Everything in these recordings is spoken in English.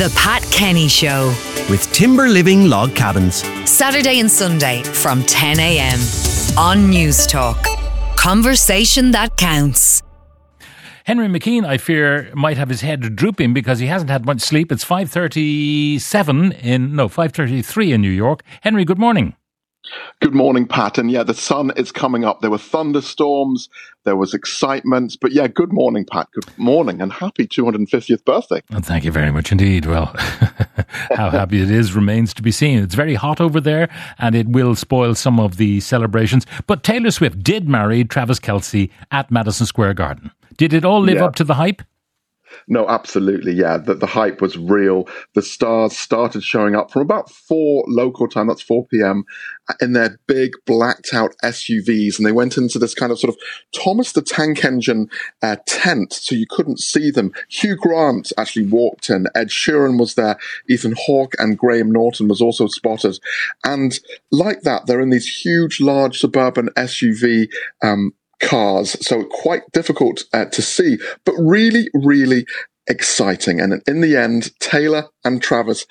The Pat Kenny Show. With Timber Living Log Cabins. Saturday and Sunday from 10 a.m. on News Talk. Conversation that counts. Henry McKean, I fear, might have his head drooping because he hasn't had much sleep. It's 5:33 in New York. Henry, good morning. Good morning, Pat. And yeah, the sun is coming up. There were thunderstorms, there was excitement. But yeah, good morning, Pat. Good morning and happy 250th birthday. Well, thank you very much indeed. Well, how happy it is remains to be seen. It's very hot over there and it will spoil some of the celebrations. But Taylor Swift did marry Travis Kelce at Madison Square Garden. Did it all live up to the hype? No, absolutely. Yeah, the hype was real. The stars started showing up from about 4 local time, that's 4 p.m., in their big blacked out SUVs. And they went into this kind of sort of Thomas the Tank Engine tent, so you couldn't see them. Hugh Grant actually walked in. Ed Sheeran was there. Ethan Hawke and Graham Norton was also spotted. And like that, they're in these huge, large suburban SUV cars, so quite difficult to see, but really, really exciting. And in the end, Taylor and Travis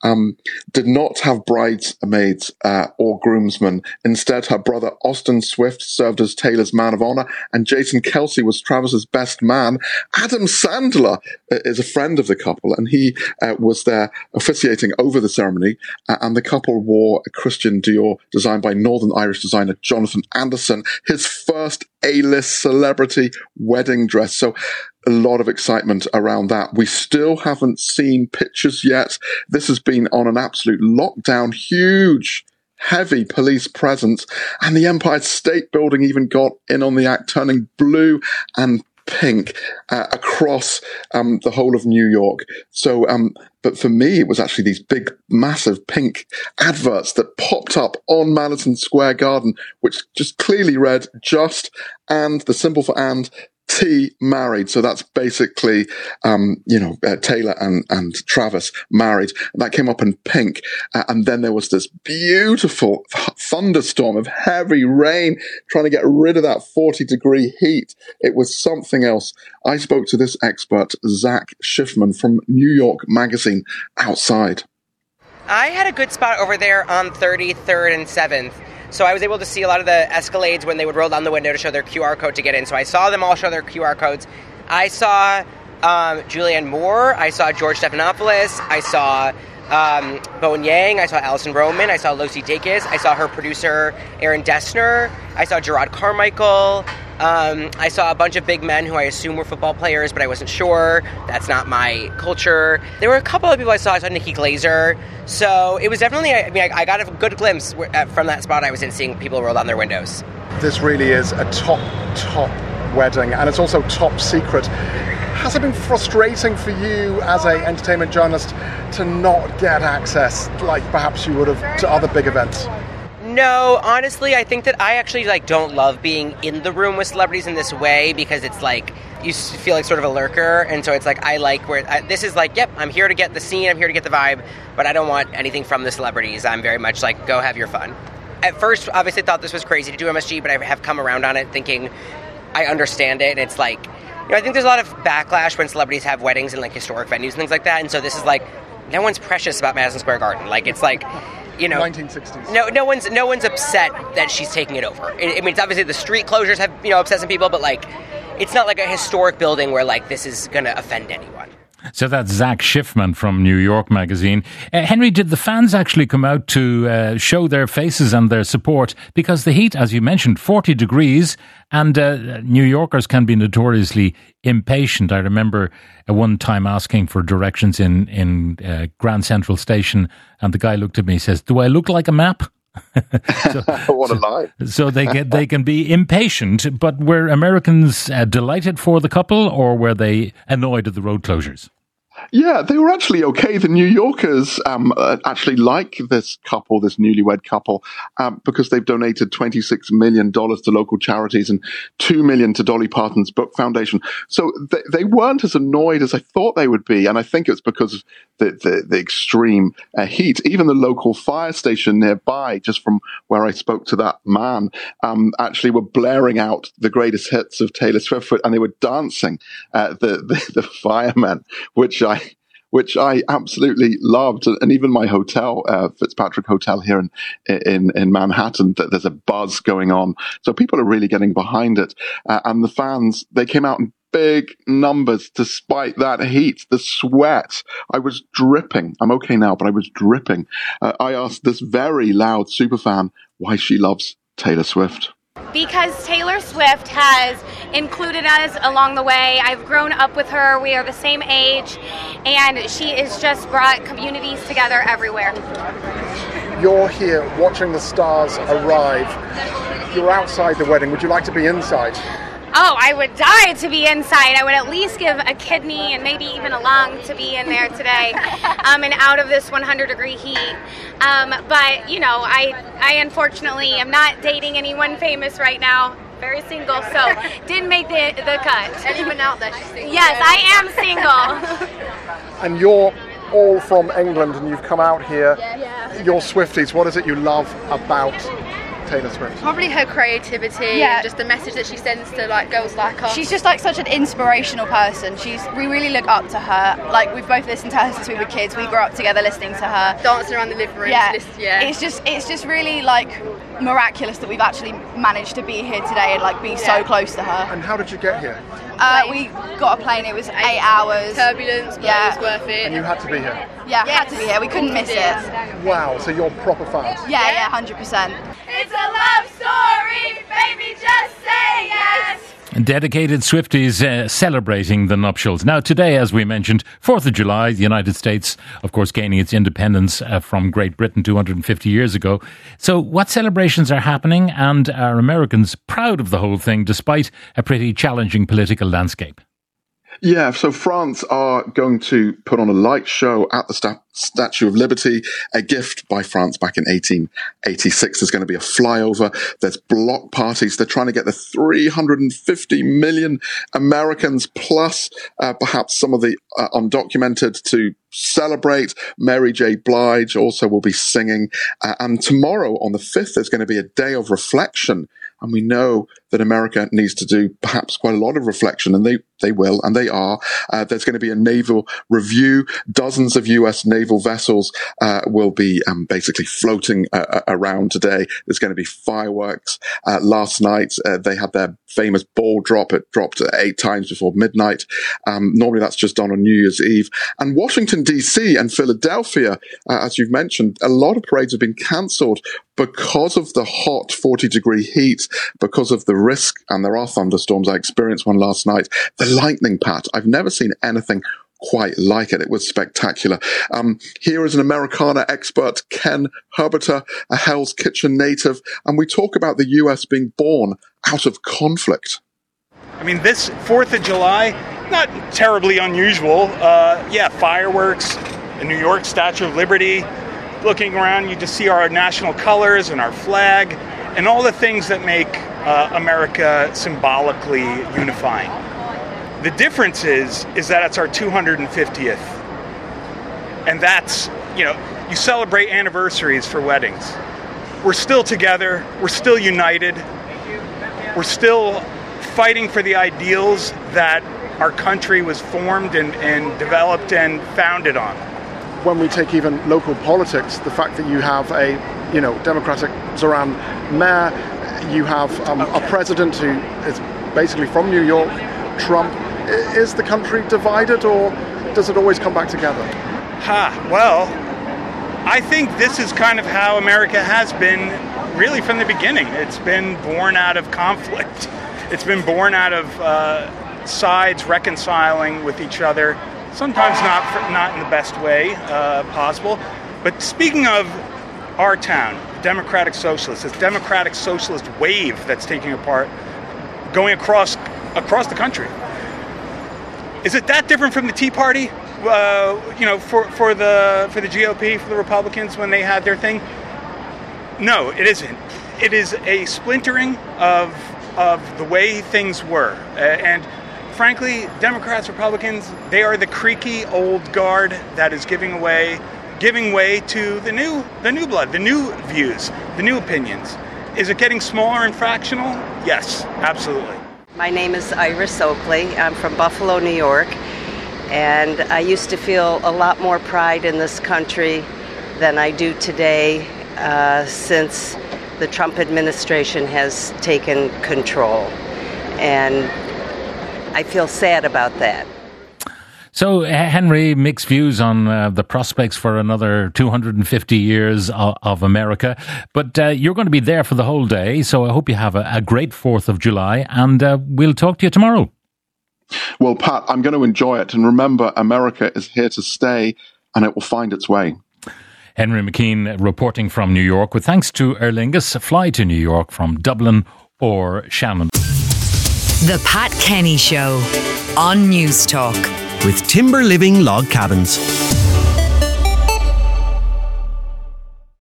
did not have bridesmaids or groomsmen. Instead, her brother Austin Swift served as Taylor's man of honor, and Jason Kelce was Travis's best man. Adam Sandler is a friend of the couple, and he was there officiating over the ceremony. And the couple wore a Christian Dior designed by Northern Irish designer Jonathan Anderson, his first A-list celebrity wedding dress. So a lot of excitement around that. We still haven't seen pictures yet. This has been on an absolute lockdown, huge, heavy police presence, and the Empire State Building even got in on the act, turning blue and pink across the whole of New York. So, but for me, it was actually these big, massive pink adverts that popped up on Madison Square Garden, which just clearly read "Just and," the symbol for "and," T married. So that's basically, Taylor and Travis married. And that came up in pink. And then there was this beautiful thunderstorm of heavy rain trying to get rid of that 40-degree heat. It was something else. I spoke to this expert, Zach Schiffman from New York Magazine, outside. I had a good spot over there on 33rd and 7th. So I was able to see a lot of the Escalades when they would roll down the window to show their QR code to get in. So I saw them all show their QR codes. I saw Julianne Moore. I saw George Stephanopoulos. I saw Bowen Yang. I saw Alison Roman. I saw Lucy Dacus. I saw her producer, Aaron Dessner. I saw Gerard Carmichael. I saw a bunch of big men who I assume were football players, but I wasn't sure. That's not my culture. There were a couple of people I saw. I saw Nikki Glaser. So it was definitely, I got a good glimpse from that spot I was in, seeing people roll down their windows. This really is a top wedding, and it's also top secret. Has it been frustrating for you as an entertainment journalist to not get access like perhaps you would have to other big events? No, honestly, I think that I actually don't love being in the room with celebrities in this way, because it's like you feel like sort of a lurker, and so it's like I like where this is like, yep, I'm here to get the scene, I'm here to get the vibe, but I don't want anything from the celebrities. I'm very much like, go have your fun. At first, obviously, thought this was crazy to do MSG, but I have come around on it, thinking I understand it, and it's like, I think there's a lot of backlash when celebrities have weddings in like historic venues and things like that, and so this is like, no one's precious about Madison Square Garden. Like, it's like, 1960s. No one's upset that she's taking it over. I mean, it's obviously the street closures have upset some people, but like, it's not like a historic building where like this is going to offend anyone. So that's Zach Schiffman from New York Magazine. Henry, did the fans actually come out to show their faces and their support? Because the heat, as you mentioned, 40 degrees, and New Yorkers can be notoriously impatient. I remember one time asking for directions in Grand Central Station, and the guy looked at me and says, "Do I look like a map?" What a lie. So they can be impatient, but were Americans delighted for the couple, or were they annoyed at the road closures? Yeah, they were actually okay. The New Yorkers actually like this couple, this newlywed couple, because they've donated $26 million to local charities and $2 million to Dolly Parton's book foundation. So they weren't as annoyed as I thought they would be. And I think it's because of the extreme heat. Even the local fire station nearby, just from where I spoke to that man, actually were blaring out the greatest hits of Taylor Swift, and they were dancing the firemen, which which I absolutely loved. And even my hotel, Fitzpatrick Hotel here in Manhattan, there's a buzz going on. So people are really getting behind it. And the fans, they came out in big numbers despite that heat, the sweat. I was dripping. I'm okay now, but I was dripping. I asked this very loud superfan why she loves Taylor Swift. Because Taylor Swift has included us along the way. I've grown up with her. We are the same age. And she has just brought communities together everywhere. You're here watching the stars arrive. You're outside the wedding. Would you like to be inside? Oh, I would die to be inside. I would at least give a kidney and maybe even a lung to be in there today and out of this 100-degree heat. But, you know, I unfortunately am not dating anyone famous right now. Very single, so didn't make the cut. Anyone out there, she's single? Yes, I am single. And you're all from England and you've come out here. Yeah. You're Swifties. What is it you love about Taylor Swift? Probably her creativity and just the message that she sends to like girls like us. She's just like such an inspirational person. We really look up to her. Like we've both listened to her since we were kids. We grew up together listening to her. Dancing around the living room. Yeah. It's just really like miraculous that we've actually managed to be here today and like be so close to her. And how did you get here? We got a plane. It was 8 hours. Turbulence, but it was worth it. And you had to be here? Yeah, had to be here. We couldn't miss it. Wow, so you're proper fans? Yeah, 100%. It's a love story, baby, just say yes. Dedicated Swifties celebrating the nuptials. Now, today, as we mentioned, 4th of July, the United States, of course, gaining its independence from Great Britain 250 years ago. So what celebrations are happening, and are Americans proud of the whole thing despite a pretty challenging political landscape? Yeah, so France are going to put on a light show at the Statue of Liberty, a gift by France back in 1886. There's going to be a flyover. There's block parties. They're trying to get the 350 million Americans plus perhaps some of the undocumented to celebrate. Mary J. Blige also will be singing. And tomorrow on the 5th, there's going to be a day of reflection. And we know that America needs to do perhaps quite a lot of reflection, and they will, and they are. There's going to be a naval review. Dozens of U.S. naval vessels will be basically floating around today. There's going to be fireworks. Last night, they had their famous ball drop. It dropped 8 times before midnight. Normally, that's just done on New Year's Eve. And Washington, D.C. and Philadelphia, as you've mentioned, a lot of parades have been cancelled because of the hot 40-degree heat, because of the risk, and there are thunderstorms. I experienced one last night. The lightning patch. I've never seen anything quite like it. It was spectacular. Here is an Americana expert, Ken Herberter, a Hell's Kitchen native, and we talk about the US being born out of conflict. I mean, this 4th of July, not terribly unusual. Fireworks, the New York Statue of Liberty. Looking around, you just see our national colors and our flag and all the things that make America symbolically unifying. The difference is that it's our 250th. And that's, you celebrate anniversaries for weddings. We're still together. We're still united. We're still fighting for the ideals that our country was formed and developed and founded on. When we take even local politics, the fact that you have a, Democratic Zoran mayor, you have a president who is basically from New York, Trump. Is the country divided, or does it always come back together? Well, I think this is kind of how America has been really from the beginning. It's been born out of conflict. It's been born out of sides reconciling with each other. Sometimes not in the best way possible. But speaking of our town, Democratic Socialists, this Democratic Socialist wave that's going across the country. Is it that different from the Tea Party? For the GOP, for the Republicans when they had their thing? No, it isn't. It is a splintering of the way things were. And frankly, Democrats, Republicans, they are the creaky old guard that is giving way to the new blood, the new views, the new opinions. Is it getting smaller and fractional? Yes, absolutely. My name is Iris Oakley. I'm from Buffalo, New York. And I used to feel a lot more pride in this country than I do today since the Trump administration has taken control. And I feel sad about that. So, Henry, mixed views on the prospects for another 250 years of America. But you're going to be there for the whole day, so I hope you have a great 4th of July, and we'll talk to you tomorrow. Well, Pat, I'm going to enjoy it. And remember, America is here to stay, and it will find its way. Henry McKean reporting from New York, with thanks to Aer Lingus. Fly to New York from Dublin or Shannon. The Pat Kenny Show on News Talk. With Timber Living Log Cabins.